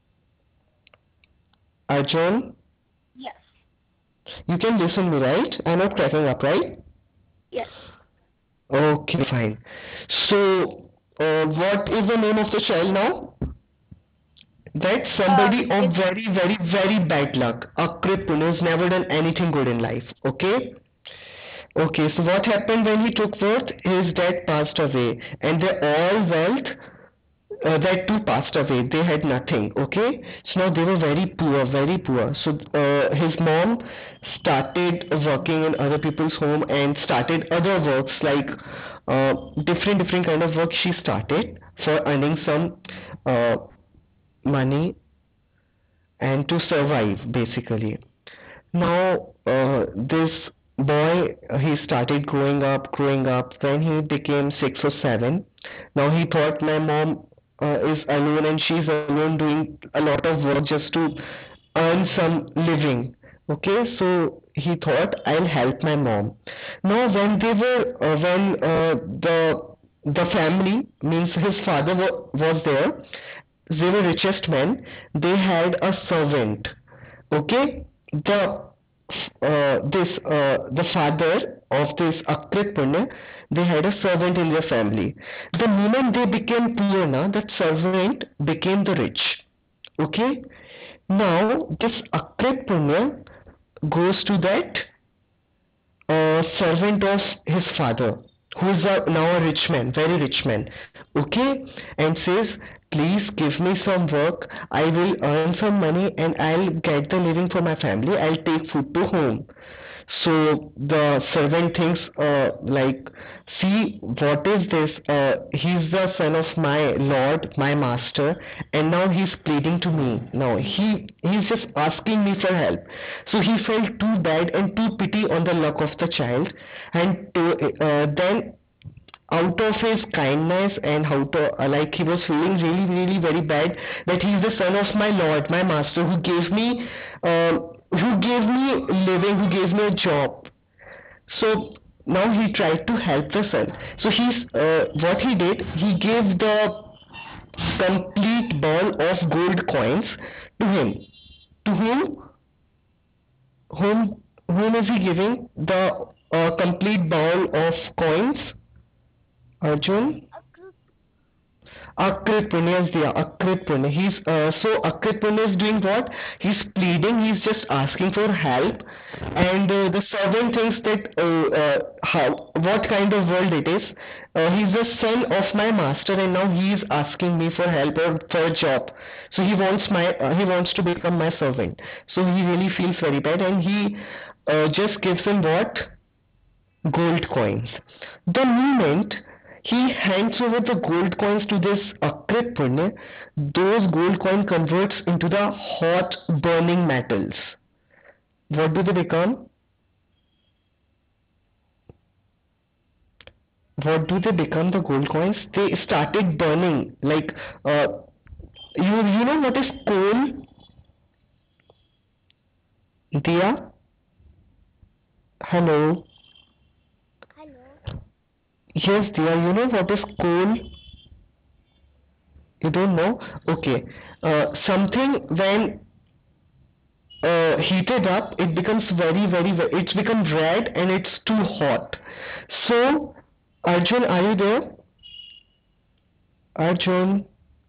Arjun, Yes. you can listen me, right? I'm not cracking up, right? Yes. Okay, fine. So, what is the name of the child now? That's somebody of very bad luck. Akrit Punya has never done anything good in life. Okay? Okay, so what happened when he took birth? His dad passed away, and their all wealth that too passed away. They had nothing. Okay, so now they were very poor, very poor. So his mom started working in other people's home and started other works like different kind of work she started for earning some money and to survive basically. Now, this boy, he started growing up. When he became 6 or 7, now he thought my mom is alone and she's alone doing a lot of work just to earn some living. Okay, so he thought I'll help my mom. Now, when the family means his father was there, they were richest men. They had a servant. Okay, the father of this Akrit Punya, they had a servant in their family. The moment they became poor, now that servant became the rich. Okay, now this Akrit Punya goes to that servant of his father, who is now a rich man, very rich man, okay, and says, please give me some work, I will earn some money and I'll get the living for my family, I'll take food to home. So the servant thinks, like, see, what is this? He's the son of my lord, my master, and now he's pleading to me. Now he's just asking me for help. So he felt too bad and too pity on the luck of the child, and then out of his kindness and how to like he was feeling really very bad that he's the son of my lord, my master, who gave me living, who gave me a job. So now he tried to help the son. So what he did, he gave the complete ball of gold coins to him. To whom is he giving the complete ball of coins? Arjun? Akrit Punya is there. Akrit Punya. So Akrit Punya is doing what? He's pleading. He's just asking for help, and the servant thinks that what kind of world it is. He's the son of my master, and now he is asking me for help or for a job. So he wants to become my servant. So he really feels very bad, and he just gives him what? Gold coins. The moment he hands over the gold coins to this Akrit Punya, those gold coin converts into the hot burning metals. What do they become? What do they become, the gold coins? They started burning. Like, you know what is coal? Dia? Hello? Yes, dear, you know what is coal? You don't know? Okay. Something when heated up, it becomes it's become red and it's too hot. So, Arjun, are you there? Arjun?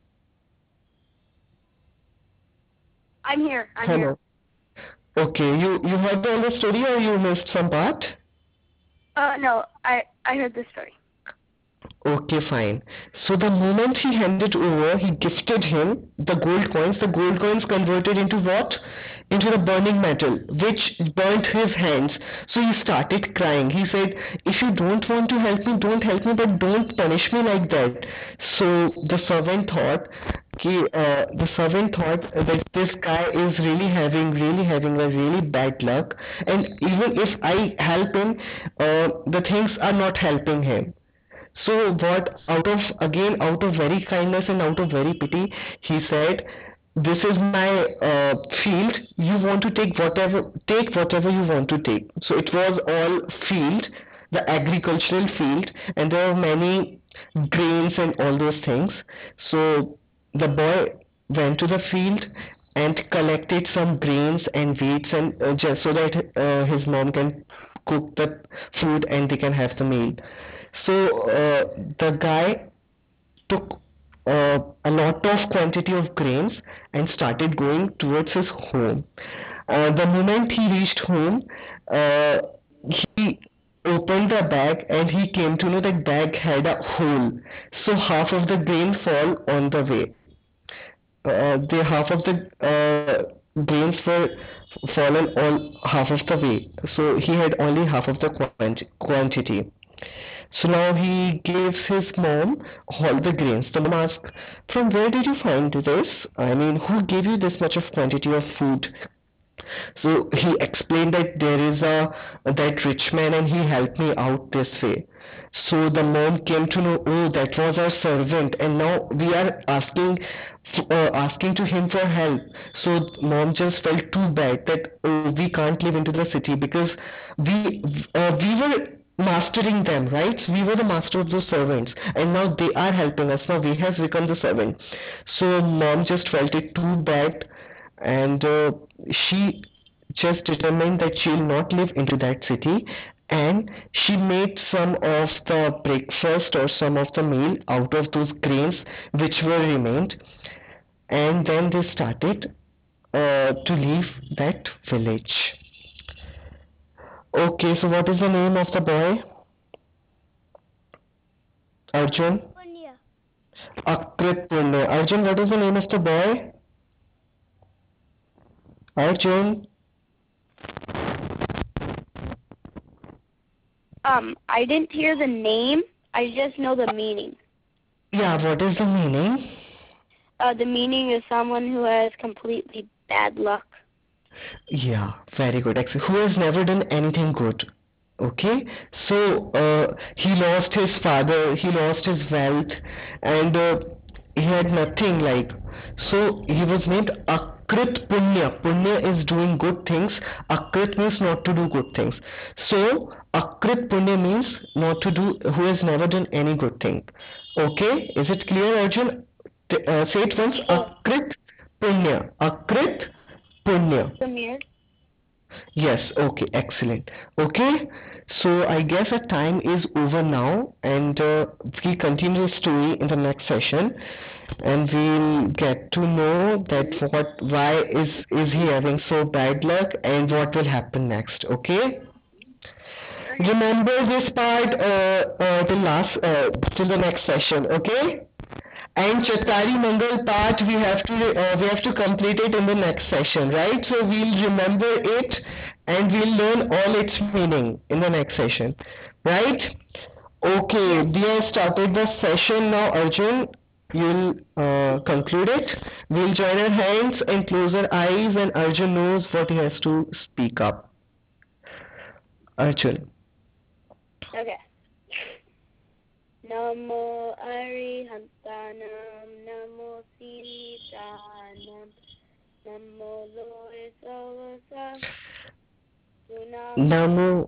I'm here. Hello. Okay, you heard all the story or you missed some part? No, I heard this story. Okay, fine. So the moment he handed over, he gifted him the gold coins. The gold coins converted into what? Into the burning metal, which burnt his hands. So he started crying. He said, if you don't want to help me, don't help me, but don't punish me like that. So the servant thought that this guy is really having a really bad luck, and even if I help him, the things are not helping him. So what, out of very kindness and out of very pity, he said, this is my field, you want to take whatever you want to take. So it was all field, the agricultural field, and there were many grains and all those things. So the boy went to the field and collected some grains and wheats, and just so that his mom can cook the food and they can have the meal. So the guy took a lot of quantity of grains and started going towards his home. The moment he reached home, he opened the bag and he came to know that bag had a hole. So half of the grain fall on the way. The half of the grains were fallen all half of the way. So he had only half of the quantity. So now he gives his mom all the grains. The mom asks, "From where did you find this? I mean, who gave you this much of quantity of food?" So he explained that there is that rich man and he helped me out this way. So the mom came to know, oh, that was our servant, and now we are asking to him for help. So mom just felt too bad that, oh, we can't live into the city because we were mastering them, right? We were the master of those servants, and now they are helping us. Now we have become the servant. So mom just felt it too bad, and she just determined that she'll not live into that city, and she made some of the breakfast or some of the meal out of those grains which were remained, and then they started to leave that village. Okay, so what is the name of the boy? Arjun? Punya. Akrit Punya. Arjun, what is the name of the boy? Arjun? I didn't hear the name. I just know the meaning. Yeah, what is the meaning? The meaning is someone who has completely bad luck. Yeah, very good. Who has never done anything good. Okay, so he lost his father, he lost his wealth, and he had nothing like. So he was named Akrit Punya. Punya is doing good things. Akrit means not to do good things. So Akrit Punya means not to do, who has never done any good thing. Okay, is it clear, Arjun? Say it once. Akrit Punya. Akrit Punya. Samir? Yes, okay, excellent. Okay, so I guess our time is over now, and we continue the story in the next session, and we'll get to know that why is he having so bad luck and what will happen next. Okay. Remember this part till the next session. Okay. And Chatari Mangal part we have to complete it in the next session, right? So we'll remember it and we'll learn all its meaning in the next session, right? Okay, we have started the session now, Arjun. You'll conclude it. We'll join our hands and close our eyes, and Arjun knows what he has to speak up. Arjun. Okay. Namo Arihantanam, Namo Sitanam, Namo Loisavasa, Namo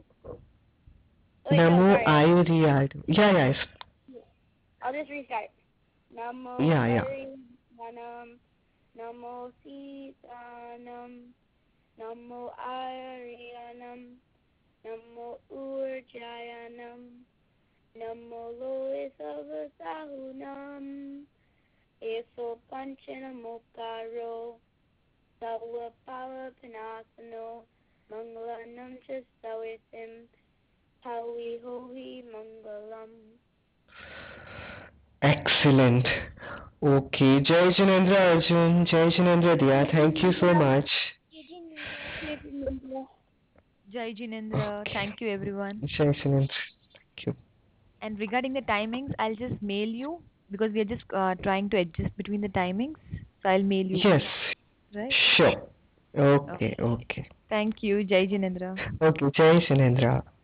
Ayuriyad. Yeah. I'll just restart. Namo Yeah. Arihantanam, Namo Sitanam, Namo Ariyanam, Namo Urjayanam, Namo Loisavasahunam, Eso Panchanamokaro, Savapala Panasano, Mangalanam Chasavisim, Hawi Hohi Mangalam. Excellent. Okay, Jai Jinendra Arjun, Jai Jinendra Diya, thank you so much. Jai Jinendra. Thank you, everyone. Jai Jinendra. Thank you. And regarding the timings, I'll just mail you because we are just trying to adjust between the timings. So I'll mail you. Yes. Right? Sure. Okay. Thank you. Jai Jinendra. Okay, Jai Jinendra.